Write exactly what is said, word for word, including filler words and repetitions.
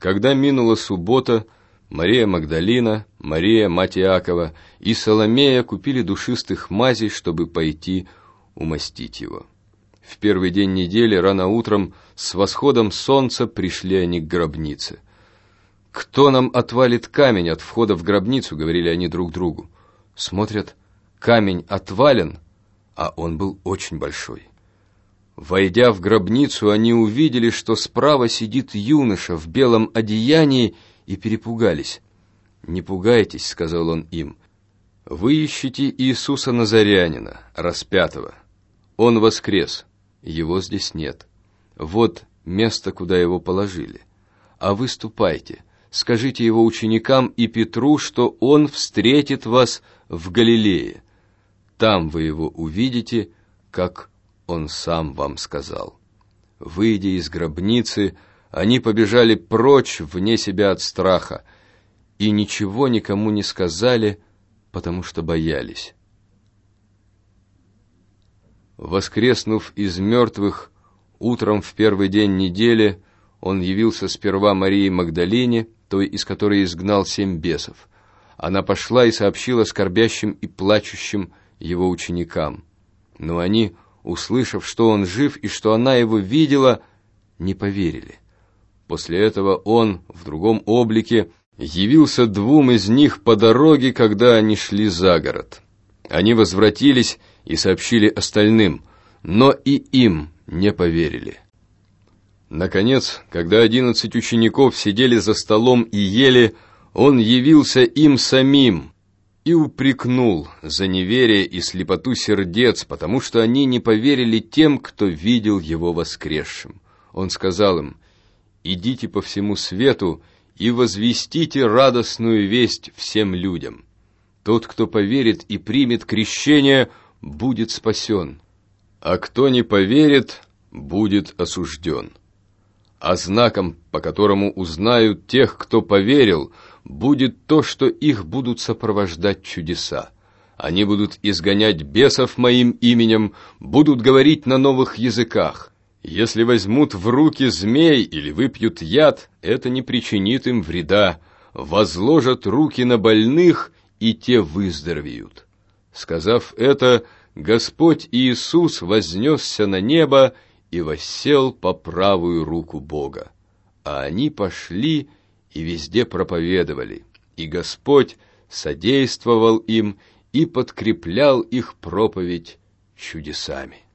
Когда минула суббота, Мария Магдалина, Мария, мать Иакова, и Соломея купили душистых мазей, чтобы пойти умастить его. В первый день недели рано утром с восходом солнца пришли они к гробнице. «Кто нам отвалит камень от входа в гробницу?» — говорили они друг другу. Смотрят, камень отвален, а он был очень большой. Войдя в гробницу, они увидели, что справа сидит юноша в белом одеянии, и перепугались. «Не пугайтесь», — сказал он им, — «вы ищете Иисуса Назарянина, распятого. Он воскрес, его здесь нет. Вот место, куда его положили. А вы ступайте, скажите его ученикам и Петру, что он встретит вас в Галилее. Там вы его увидите, как он сам вам сказал». Выйдя из гробницы, они побежали прочь вне себя от страха и ничего никому не сказали, потому что боялись. Воскреснув из мертвых, утром в первый день недели он явился сперва Марии Магдалине, той, из которой изгнал семь бесов. Она пошла и сообщила скорбящим и плачущим его ученикам. Но они, услышав, что он жив и что она его видела, не поверили. После этого он в другом облике явился двум из них по дороге, когда они шли за город. Они возвратились и сообщили остальным, но и им не поверили. Наконец, когда одиннадцать учеников сидели за столом и ели, он явился им самим и упрекнул за неверие и слепоту сердец, потому что они не поверили тем, кто видел его воскресшим. Он сказал им: «Идите по всему свету и возвестите радостную весть всем людям. Тот, кто поверит и примет крещение, будет спасен, а кто не поверит, будет осужден. А знаком, по которому узнают тех, кто поверил, будет то, что их будут сопровождать чудеса. Они будут изгонять бесов моим именем, будут говорить на новых языках. Если возьмут в руки змей или выпьют яд, это не причинит им вреда. Возложат руки на больных, и те выздоровеют». Сказав это, Господь Иисус вознесся на небо и воссел по правую руку Бога. А они пошли и везде проповедовали, и Господь содействовал им и подкреплял их проповедь чудесами.